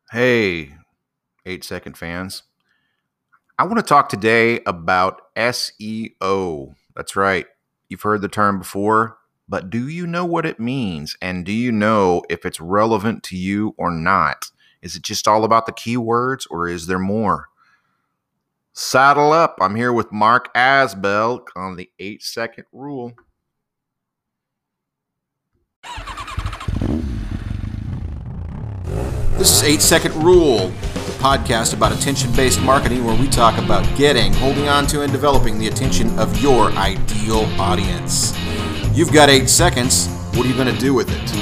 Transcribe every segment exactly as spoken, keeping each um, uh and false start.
Hey, eight second fans. I want to talk today about S E O. That's right. You've heard the term before, but do you know what it means? And do you know if it's relevant to you or not? Is it just all about the keywords or is there more? Saddle up. I'm here with Mark Asbell on the eight second rule. This is eight second rule, the podcast about attention-based marketing where we talk about getting, holding on to, and developing the attention of your ideal audience. You've got eight seconds. What are you going to do with it?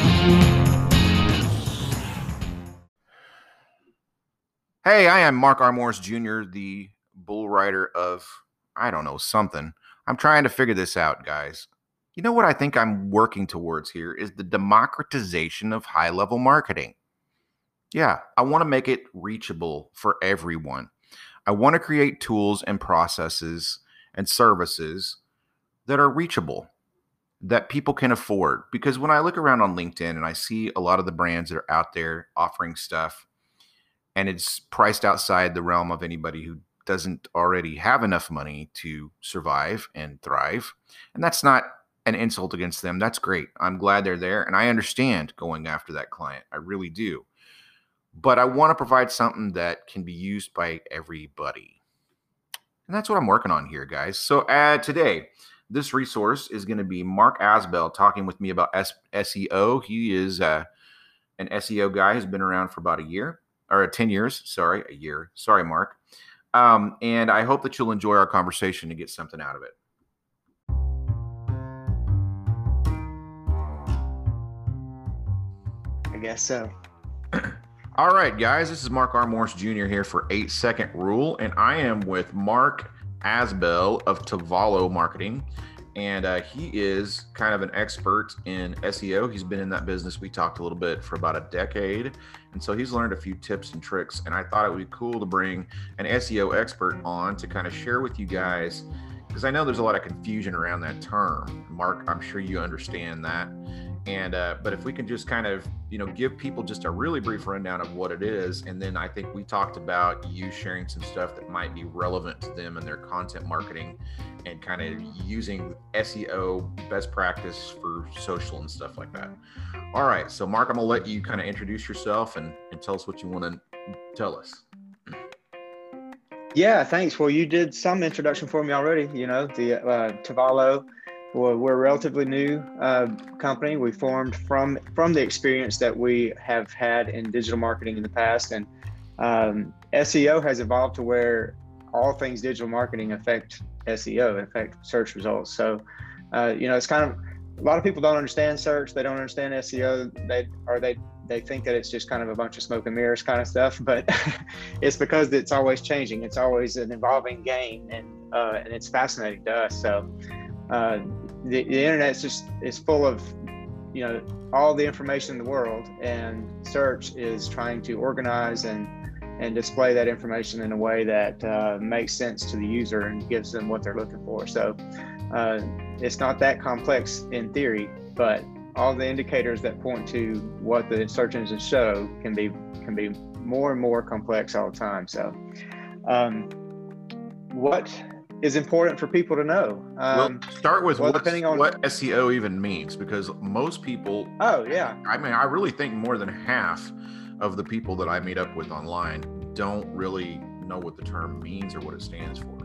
Hey, I am Mark R. Morris Junior, the bull rider of, I don't know, something. I'm trying to figure this out, guys. You know what I think I'm working towards here is the democratization of high-level marketing. Yeah, I want to make it reachable for everyone. I want to create tools and processes and services that are reachable, that people can afford. Because when I look around on LinkedIn and I see a lot of the brands that are out there offering stuff, and it's priced outside the realm of anybody who doesn't already have enough money to survive and thrive. And that's not an insult against them. That's great. I'm glad they're there. And I understand going after that client. I really do. But I want to provide something that can be used by everybody. And that's what I'm working on here, guys. So uh, today, this resource is going to be Mark Asbell talking with me about S- SEO. He is uh, an S E O guy who's been around for about a year, or ten years. Sorry, a year. Sorry, Mark. Um, and I hope that you'll enjoy our conversation and get something out of it. I guess so. All right, guys, this is Mark R. Morris Junior here for eight second rule, and I am with Mark Asbell of Tavallo Marketing, and uh, he is kind of an expert in S E O. He's been in that business. We talked a little bit for about a decade, and so he's learned a few tips and tricks, and I thought it would be cool to bring an S E O expert on to kind of share with you guys, because I know there's a lot of confusion around that term. Mark, I'm sure you understand that. And uh, but if we can just kind of, you know, give people just a really brief rundown of what it is, and then I think we talked about you sharing some stuff that might be relevant to them and their content marketing, and kind of using S E O best practice for social and stuff like that. All right, so Mark, I'm gonna let you kind of introduce yourself and, and tell us what you want to tell us. Yeah, thanks. Well, you did some introduction for me already. You know, the uh, Tavallo. Well, we're a relatively new uh, company. We formed from from the experience that we have had in digital marketing in the past, and um, S E O has evolved to where all things digital marketing affect S E O, affect search results. So, uh, you know, it's kind of, a lot of people don't understand search. They don't understand S E O. They or they they think that it's just kind of a bunch of smoke and mirrors kind of stuff. But it's because it's always changing. It's always an evolving game, and uh, and it's fascinating to us. So. Uh, the, the internet is just is full of, you know, all the information in the world, and search is trying to organize and and display that information in a way that uh, makes sense to the user and gives them what they're looking for. So uh, it's not that complex in theory, but all the indicators that point to what the search engines show can be can be more and more complex all the time. So um, what is important for people to know. Um, well, start with well, depending on what S E O even means, because most people, oh yeah, I mean, I really think more than half of the people that I meet up with online don't really know what the term means or what it stands for.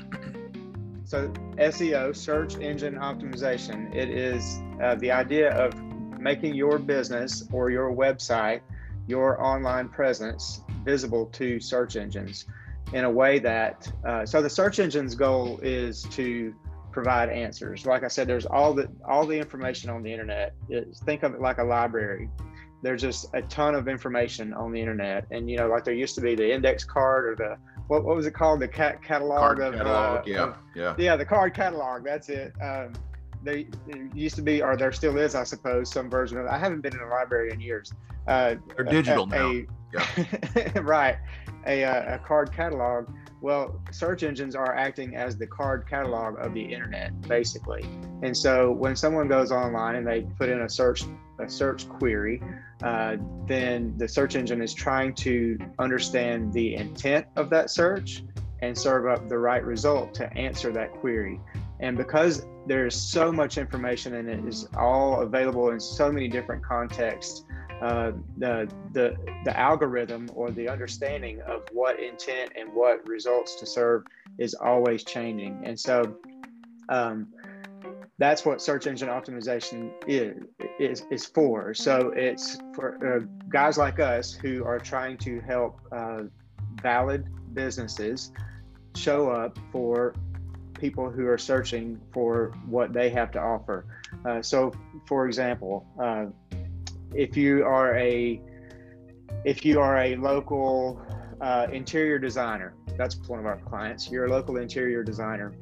So S E O, search engine optimization, it is uh, the idea of making your business or your website, your online presence visible to search engines in a way that, uh, so the search engine's goal is to provide answers. Like I said, there's all the all the information on the internet. It's, think of it like a library. There's just a ton of information on the internet. And, you know, like there used to be the index card or the, what, what was it called? The cat catalog card of, catalog, uh, yeah, of, yeah. Yeah, the card catalog, that's it. Um, there, there used to be, or there still is, I suppose, some version of it. I haven't been in a library in years. Uh, They're digital a, now. A, yeah. right. A, a card catalog Well, search engines are acting as the card catalog of the internet, basically. And so when someone goes online and they put in a search a search query, uh, then the search engine is trying to understand the intent of that search and serve up the right result to answer that query. And because there's so much information and it is all available in so many different contexts, uh, the, the, the algorithm or the understanding of what intent and what results to serve is always changing. And so um, that's what search engine optimization is, is, is for. So it's for uh, guys like us who are trying to help uh, valid businesses show up for people who are searching for what they have to offer. Uh, so for example, uh, if you are a if you are a local uh, interior designer, that's one of our clients, you're a local interior designer,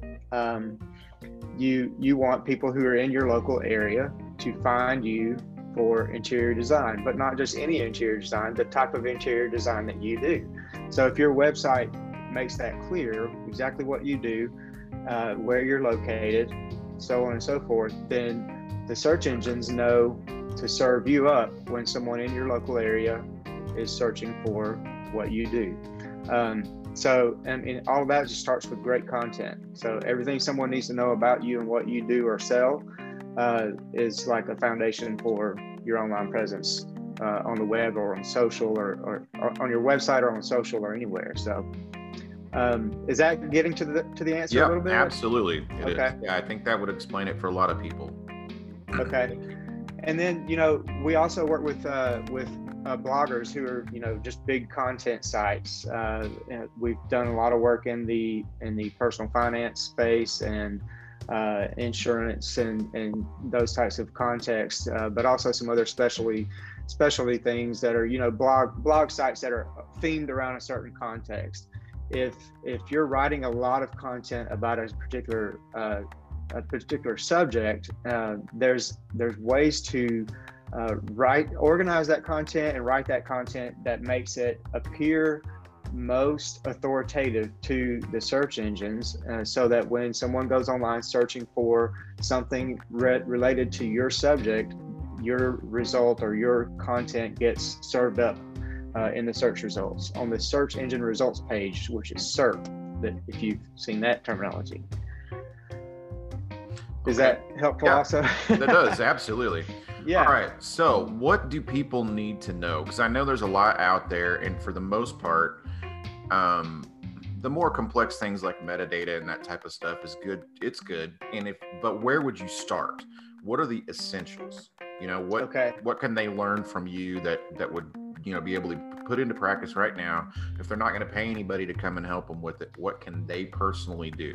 um, you you want people who are in your local area to find you for interior design, but not just any interior design, the type of interior design that you do. So if your website makes that clear, exactly what you do, uh, where you're located, so on and so forth, then the search engines know to serve you up when someone in your local area is searching for what you do. Um, so, and, and all of that just starts with great content. So everything someone needs to know about you and what you do or sell uh, is like a foundation for your online presence uh, on the web or on social or, or, or on your website or on social or anywhere. So um, is that getting to the to the answer yeah, a little bit? Absolutely. It okay. Is. Yeah, I think that would explain it for a lot of people. Okay. And then, you know, we also work with uh, with uh, bloggers who are, you know, just big content sites. Uh, we've done a lot of work in the in the personal finance space and uh, insurance and, and those types of contexts, uh, but also some other specialty specialty things that are, you know, blog blog sites that are themed around a certain context. If if you're writing a lot of content about a particular uh, a particular subject, uh, there's there's ways to uh, write, organize that content and write that content that makes it appear most authoritative to the search engines, uh, so that when someone goes online searching for something re- related to your subject, your result or your content gets served up uh, in the search results on the search engine results page, which is SERP, that if you've seen that terminology. Is Okay. that helpful Yeah, also? That does, absolutely. Yeah. All right. So what do people need to know? Because I know there's a lot out there, and for the most part, um, the more complex things like metadata and that type of stuff is good. It's good. And if, but where would you start? What are the essentials? You know, what, Okay. what can they learn from you that, that would, you know, be able to put into practice right now? If they're not going to pay anybody to come and help them with it, what can they personally do?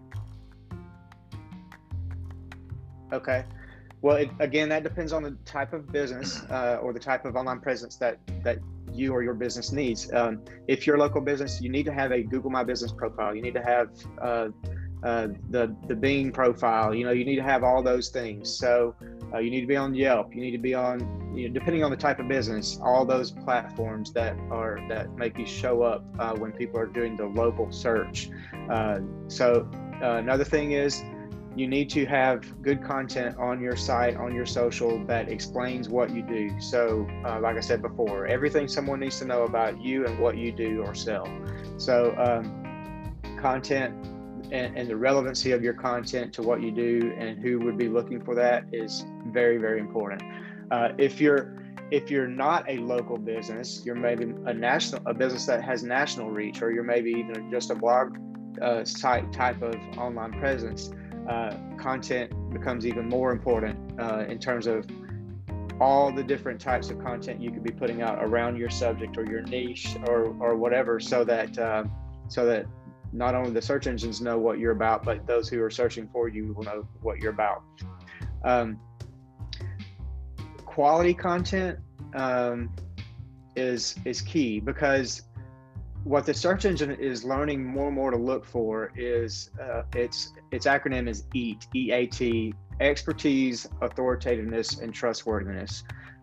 Okay. Well, it, again, that depends on the type of business uh, or the type of online presence that, that you or your business needs. Um, if you're a local business, you need to have a Google My Business profile. You need to have uh, uh, the, the Bing profile. You know, you need to have all those things. So uh, you need to be on Yelp. You need to be on, you know, depending on the type of business, all those platforms that are, that make you show up uh, when people are doing the local search. Uh, so uh, another thing is, you need to have good content on your site, on your social, that explains what you do. So uh, like I said before, everything someone needs to know about you and what you do or sell. So um, content and, and the relevancy of your content to what you do and who would be looking for that is very, very important. Uh, if you're if you're not a local business, you're maybe a national, a business that has national reach, or you're maybe even just a blog uh, site type of online presence, Uh, content becomes even more important uh, in terms of all the different types of content you could be putting out around your subject or your niche or or whatever, so that uh, so that not only the search engines know what you're about, but those who are searching for you will know what you're about. Um, quality content um, is is key, because what the search engine is learning more and more to look for is uh, its its acronym is EAT, E A T, expertise, authoritativeness, and trustworthiness.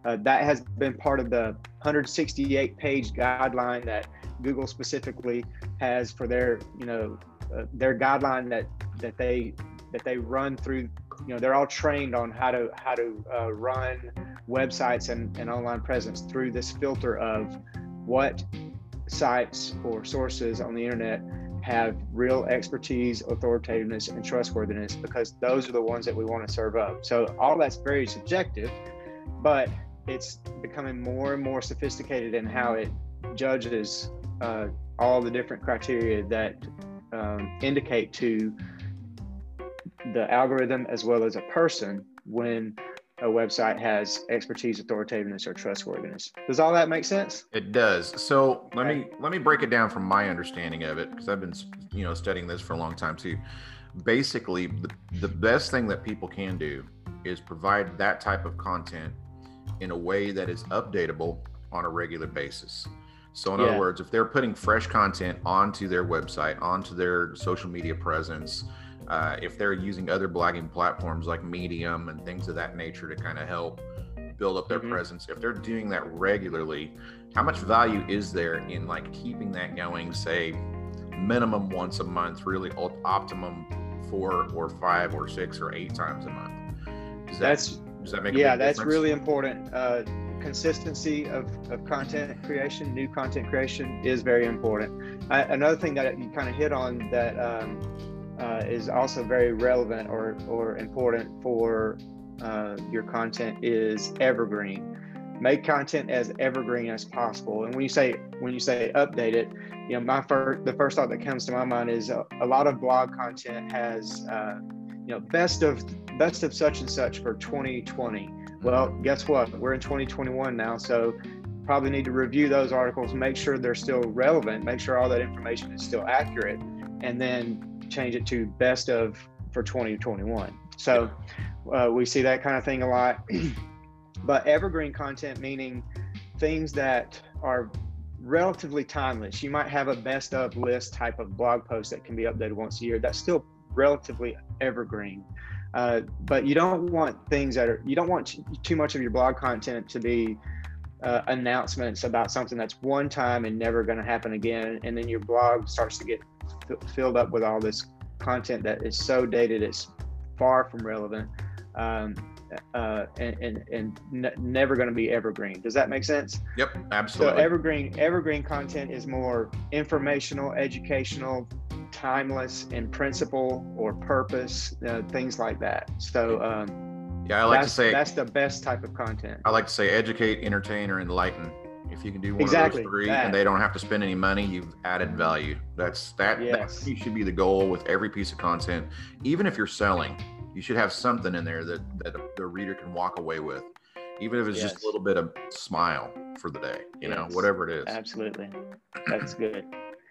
Uh, that has been part of the one hundred sixty-eight page guideline that Google specifically has for their, you know, uh, their guideline that that they that they run through. You know, they're all trained on how to how to uh, run websites and, and online presence through this filter of what sites or sources on the internet have real expertise, authoritativeness, and trustworthiness, because those are the ones that we want to serve up. So all that's very subjective, but it's becoming more and more sophisticated in how it judges uh, all the different criteria that um, indicate to the algorithm as well as a person when a website has expertise, authoritativeness, or trustworthiness. Does all that make sense? It does. So let me let me break it down from my understanding of it, because I've been, you know, studying this for a long time too. Basically, the, the best thing that people can do is provide that type of content in a way that is updatable on a regular basis. So in yeah. other words, if they're putting fresh content onto their website, onto their social media presence, uh, if they're using other blogging platforms like Medium and things of that nature to kind of help build up their mm-hmm. presence, if they're doing that regularly, how much value is there in like keeping that going, say minimum once a month, really optimum four or five or six or eight times a month? Does that, that's does that make yeah, a big that's difference? really important. Uh, consistency of, of content creation, new content creation is very important. I, another thing that you kind of hit on that um, uh, is also very relevant or, or important for uh, your content is evergreen. Make content as evergreen as possible. And when you say when you say update it, you know, my first the first thought that comes to my mind is a, a lot of blog content has uh, you know best of best of such and such for twenty twenty. Well, guess what? We're in twenty twenty-one now, so probably need to review those articles, make sure they're still relevant, make sure all that information is still accurate, and then change it to best of for twenty twenty-one. So uh, we see that kind of thing a lot. But evergreen content, meaning things that are relatively timeless. You might have a best of list type of blog post that can be updated once a year. That's still relatively evergreen. Uh, but you don't want things that are, you don't want too much of your blog content to be uh, announcements about something that's one time and never going to happen again. And then your blog starts to get f- filled up with all this content that is so dated, it's far from relevant. Um, uh, and and, and n- never going to be evergreen. Does that make sense? Yep, absolutely. So evergreen evergreen content is more informational, educational, timeless in principle or purpose, uh, things like that. So um, yeah, I like to say that's the best type of content. I like to say educate, entertain, or enlighten. If you can do one exactly, of those three that. and they don't have to spend any money, you've added value. That's that. Yes. That should be the goal with every piece of content. Even if you're selling, you should have something in there that, that the reader can walk away with, even if it's yes. just a little bit of smile for the day, you yes. know, whatever it is. Absolutely. That's good.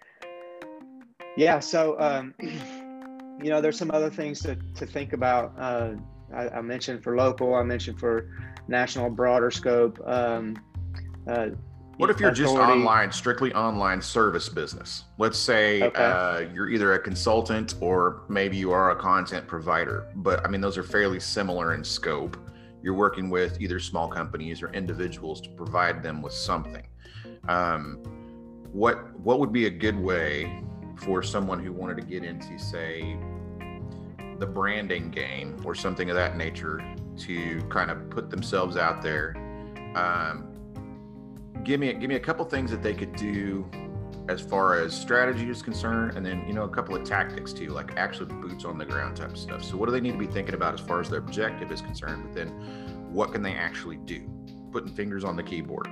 Yeah. So, um, you know, there's some other things to, to think about. Uh, I, I mentioned for local, I mentioned for national, broader scope. Um, uh, What if you're authority. just online, strictly online service business? Let's say okay. uh, you're either a consultant or maybe you are a content provider, but I mean, those are fairly similar in scope. You're working with either small companies or individuals to provide them with something. Um, what, what would be a good way for someone who wanted to get into, say, the branding game or something of that nature to kind of put themselves out there? Um, Give me, give me a couple things that they could do as far as strategy is concerned, and then, you know, a couple of tactics too, like actually boots on the ground type of stuff. So what do they need to be thinking about as far as their objective is concerned, but then what can they actually do? Putting fingers on the keyboard.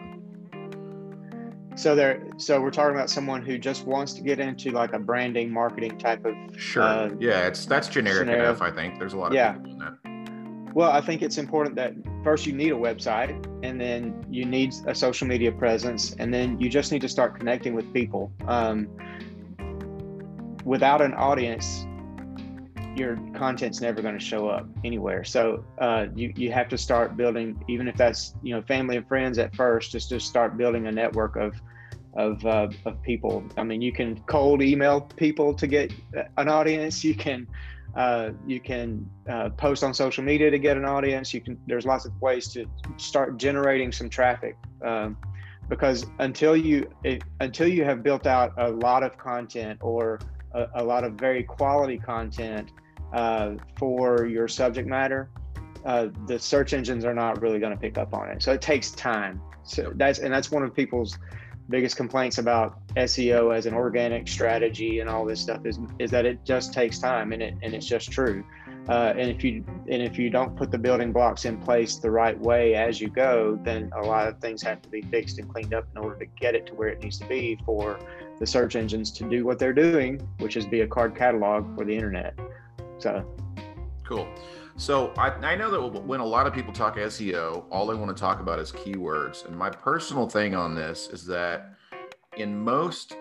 So there, so we're talking about someone who just wants to get into like a branding, marketing type of. Sure. Uh, yeah, it's that's generic scenario. enough. I think there's a lot of yeah. people doing that. Well, I think it's important that first you need a website, and then you need a social media presence, and then you just need to start connecting with people. Um, without an audience, your content's never going to show up anywhere. So uh, you you have to start building, even if that's, you know, family and friends at first, just to start building a network of of uh, of people. I mean, you can cold email people to get an audience. You can Uh, you can uh, post on social media to get an audience. You can. There's lots of ways to start generating some traffic, um, because until you it, until you have built out a lot of content or a, a lot of very quality content uh, for your subject matter, uh, the search engines are not really going to pick up on it. So it takes time. So that's and that's one of people's biggest complaints about S E O as an organic strategy and all this stuff is is that it just takes time, and it and it's just true. Uh, and if you and if you don't put the building blocks in place the right way as you go, then a lot of things have to be fixed and cleaned up in order to get it to where it needs to be for the search engines to do what they're doing, which is be a card catalog for the internet. So cool. So I, I know that when a lot of people talk S E O, all they want to talk about is keywords. And my personal thing on this is that in most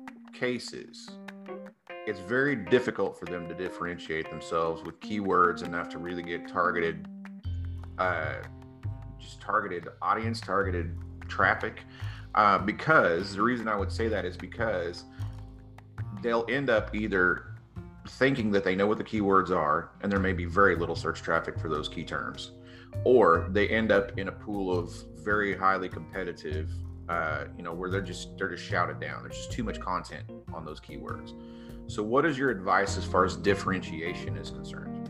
cases, it's very difficult for them to differentiate themselves with keywords enough to really get targeted, uh, just targeted audience, targeted traffic. Uh, because the reason I would say that is because they'll end up either thinking that they know what the keywords are, and there may be very little search traffic for those key terms, or they end up in a pool of very highly competitive, uh, you know, where they're just they're just shouted down. There's just too much content on those keywords. So, what is your advice as far as differentiation is concerned?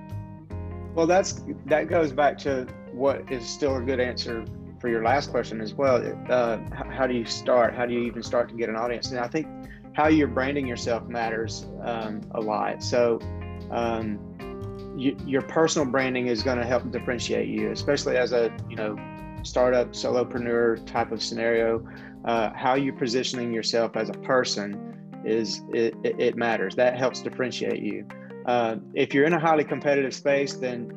Well, that's that goes back to what is still a good answer for your last question as well. Uh, how do you start? How do you even start to get an audience? And I think how you're branding yourself matters um, a lot. So um, you, your personal branding is going to help differentiate you, especially as a you know startup solopreneur type of scenario. Uh, how you're positioning yourself as a person is it, it matters. That helps differentiate you. Uh, if you're in a highly competitive space, then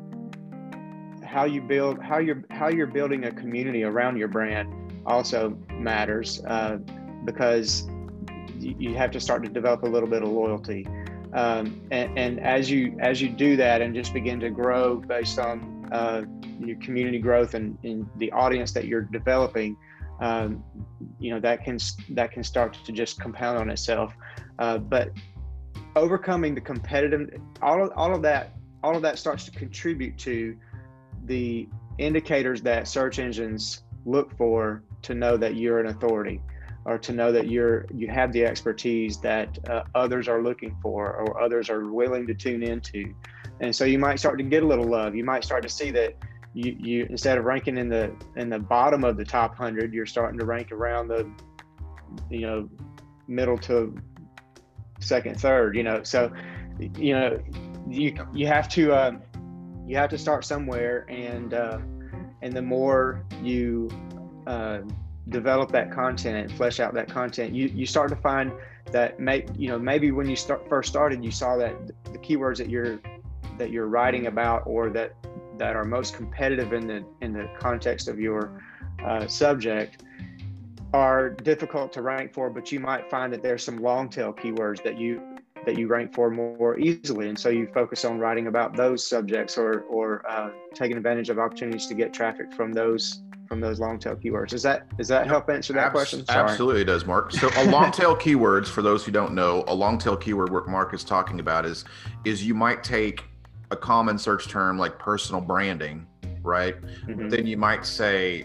how you build how you're how you're building a community around your brand also matters, uh, because you have to start to develop a little bit of loyalty, um, and, and as you as you do that and just begin to grow based on uh, your community growth and, and the audience that you're developing, um, you know that can that can start to just compound on itself. Uh, but overcoming the competitive, all of, all of that all of that starts to contribute to the indicators that search engines look for to know that you're an authority, or to know that you're you have the expertise that uh, others are looking for, or others are willing to tune into. And so you might start to get a little love. You might start to see that you, you instead of ranking in the in the bottom of the top one hundred, you're starting to rank around the you know middle to second, third. You know, so you know you you have to uh, you have to start somewhere, and uh, and the more you uh, develop that content and flesh out that content, you you start to find that may you know maybe when you start first started, you saw that the keywords that you're that you're writing about, or that that are most competitive in the in the context of your uh, subject, are difficult to rank for, but you might find that there's some long tail keywords that you that you rank for more easily, and so you focus on writing about those subjects, or or uh, taking advantage of opportunities to get traffic from those from those long tail keywords. Does that does that help answer that Abs- question? Sorry. Absolutely, it does, Mark. So a long tail keywords, for those who don't know, a long tail keyword what Mark is talking about is is you might take a common search term like personal branding, right? Mm-hmm. Then you might say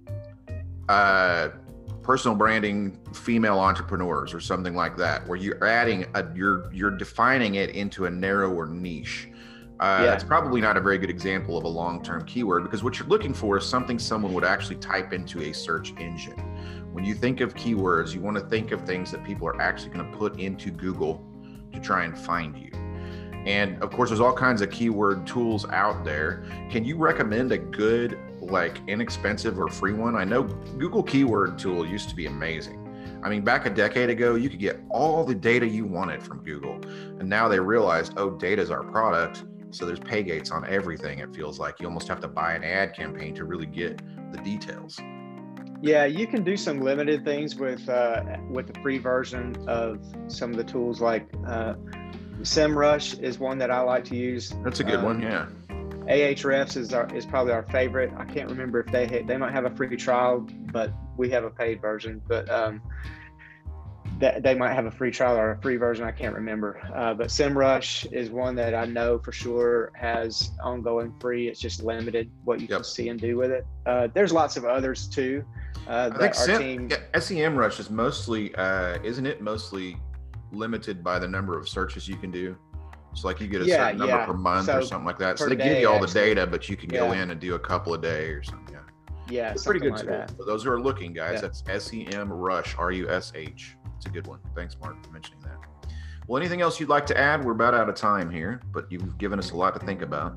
uh, personal branding female entrepreneurs or something like that, where you're adding a you're you're defining it into a narrower niche. Uh, yeah. It's probably not a very good example of a long-term keyword, because what you're looking for is something someone would actually type into a search engine. When you think of keywords, you want to think of things that people are actually going to put into Google to try and find you. And of course, there's all kinds of keyword tools out there. Can you recommend a good, like inexpensive or free one? I know Google Keyword Tool used to be amazing. I mean, back a decade ago, you could get all the data you wanted from Google. And now they realized, oh, data is our product. So there's pay gates on everything. It feels like you almost have to buy an ad campaign to really get the details. Yeah, you can do some limited things with uh, with the free version of some of the tools, like uh, SEMrush is one that I like to use. That's a good um, one, yeah. Ahrefs is our is probably our favorite. I can't remember if they ha- they might have a free trial, but we have a paid version. But um, that they might have a free trial or a free version. I can't remember. Uh, but SEMrush is one that I know for sure has ongoing free. It's just limited what you yep. can see and do with it. Uh, there's lots of others too. Uh, I think our Sem, team, yeah, SEMrush is mostly, uh, isn't it mostly limited by the number of searches you can do? It's like you get a yeah, certain number yeah. per month so or something like that. So they day, give you all actually. the data, but you can yeah. go in and do a couple a day or something. Yeah. Yeah, it's pretty good like tool. that. For those who are looking, guys, yeah. that's SEMrush, R U S H. It's a good one. Thanks, Mark, for mentioning that. Well, anything else you'd like to add? We're about out of time here, but you've given us a lot to think about.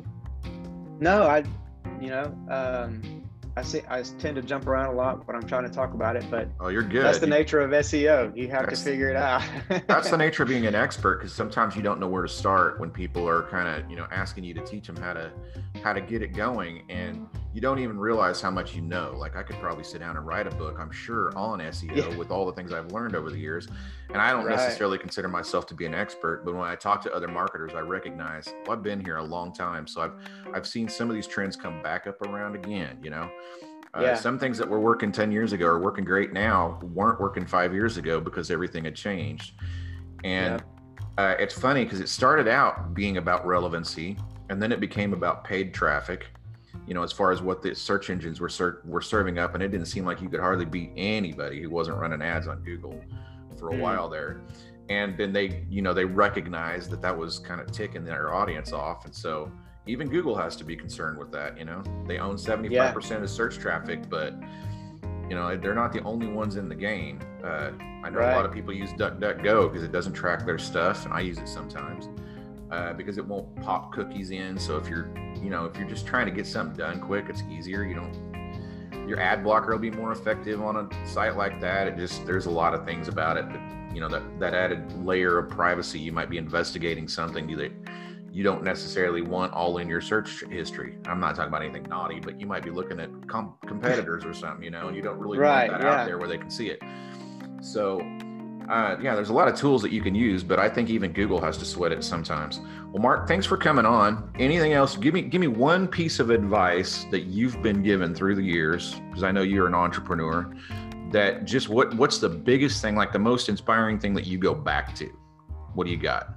No, I, you know, um, I see. I tend to jump around a lot when I'm trying to talk about it, but oh, you're good. That's the you, nature of S E O. You have to figure it out. That's the nature of being an expert, because sometimes you don't know where to start when people are kind of, you know, asking you to teach them how to how to get it going, and you don't even realize how much you know. Like I could probably sit down and write a book, I'm sure, on S E O yeah. with all the things I've learned over the years. And I don't right. necessarily consider myself to be an expert, but when I talk to other marketers, I recognize, well, I've been here a long time. So I've I've seen some of these trends come back up around again, you know. Uh, yeah. Some things that were working ten years ago are working great now, weren't working five years ago because everything had changed. And yeah. uh, it's funny because it started out being about relevancy, and then it became about paid traffic, you know, as far as what the search engines were ser- were serving up. And it didn't seem like you could hardly beat anybody who wasn't running ads on Google for a mm. while there. And then they, you know, they recognized that that was kind of ticking their audience off. And so even Google has to be concerned with that. You know, they own seventy-five percent yeah. of search traffic, but you know, they're not the only ones in the game. Uh, I know right. a lot of people use DuckDuckGo because it doesn't track their stuff, and I use it sometimes uh, because it won't pop cookies in. So if you're, you know, if you're just trying to get something done quick, it's easier. You don't, your ad blocker will be more effective on a site like that. It just, there's a lot of things about it, but you know, that, that added layer of privacy, you might be investigating something that you don't necessarily want all in your search history. I'm not talking about anything naughty, but you might be looking at com- competitors or something, you know, and you don't really right, want that yeah. out there where they can see it. So, uh, yeah, there's a lot of tools that you can use, but I think even Google has to sweat it sometimes. Well, Mark, thanks for coming on. Anything else? Give me, give me one piece of advice that you've been given through the years, because I know you're an entrepreneur, that just what, what's the biggest thing, like the most inspiring thing that you go back to? What do you got?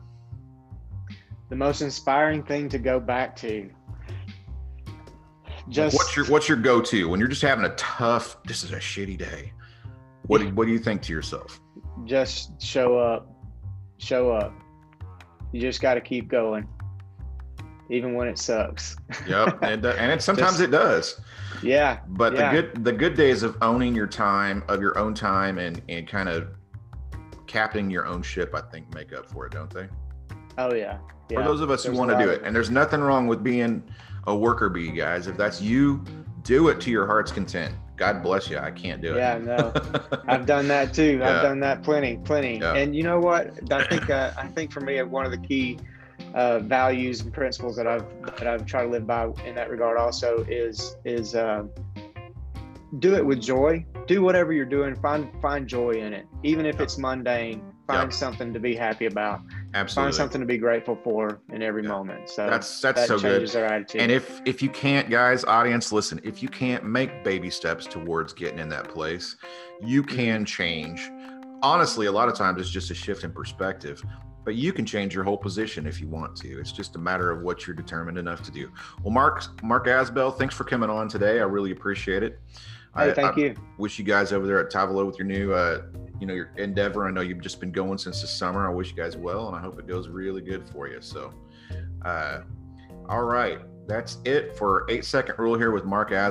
The most inspiring thing to go back to. Just like what's your what's your go-to when you're just having a tough, this is a shitty day? What do, what do you think to yourself? Just show up. Show up. You just got to keep going, even when it sucks. Yep, and and it sometimes just, it does. Yeah. But yeah. the good the good days of owning your time, of your own time, and and kind of captaining your own ship, I think make up for it, don't they? Oh yeah. Yeah, for those of us who want to do it. And there's nothing wrong with being a worker bee, guys. If that's you, do it to your heart's content. God bless you. I can't do it. Yeah, no, I've done that too. Yeah. I've done that plenty, plenty. Yeah. And you know what? I think, uh, I think for me, one of the key uh, values and principles that I've, that I've tried to live by in that regard also is, is uh, do it with joy. Do whatever you're doing. Find, find joy in it. Even if yep. it's mundane, find yep. something to be happy about. Absolutely. Find something to be grateful for in every yeah. moment. So that's that's that so changes good. Our attitude. And if if you can't, guys, audience, listen, if you can't make baby steps towards getting in that place, you can change. Honestly, a lot of times it's just a shift in perspective, but you can change your whole position if you want to. It's just a matter of what you're determined enough to do. Well, Mark Mark Asbell, thanks for coming on today. I really appreciate it. Hey, I, thank I you. Wish you guys over there at Tavalo with your new uh you know, your endeavor. I know you've just been going since the summer. I wish you guys well, and I hope it goes really good for you. So, uh, all right, that's it for eight second rule here with Mark As.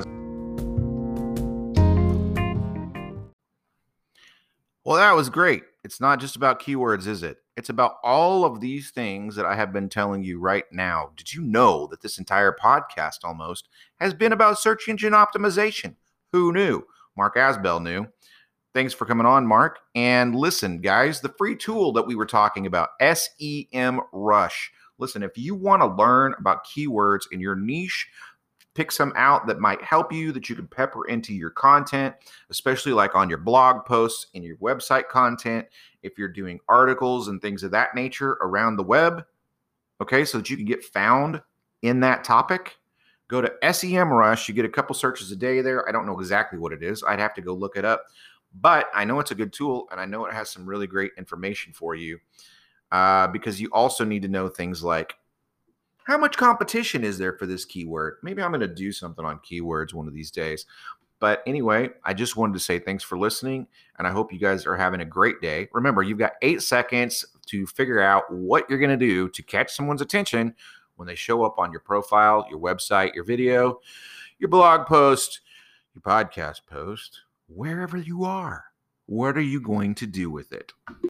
Well, that was great. It's not just about keywords, is it? It's about all of these things that I have been telling you right now. Did you know that this entire podcast almost has been about search engine optimization? Who knew? Mark Asbell knew. Thanks for coming on, Mark. And listen, guys, the free tool that we were talking about, SEMrush. Listen, if you want to learn about keywords in your niche, pick some out that might help you, that you can pepper into your content, especially like on your blog posts, in your website content, if you're doing articles and things of that nature around the web, okay, so that you can get found in that topic. Go to SEMrush. You get a couple searches a day there. I don't know exactly what it is. I'd have to go look it up. But I know it's a good tool, and I know it has some really great information for you, uh, because you also need to know things like, how much competition is there for this keyword? Maybe I'm going to do something on keywords one of these days. But anyway, I just wanted to say thanks for listening, and I hope you guys are having a great day. Remember, you've got eight seconds to figure out what you're going to do to catch someone's attention when they show up on your profile, your website, your video, your blog post, your podcast post, wherever you are. What are you going to do with it?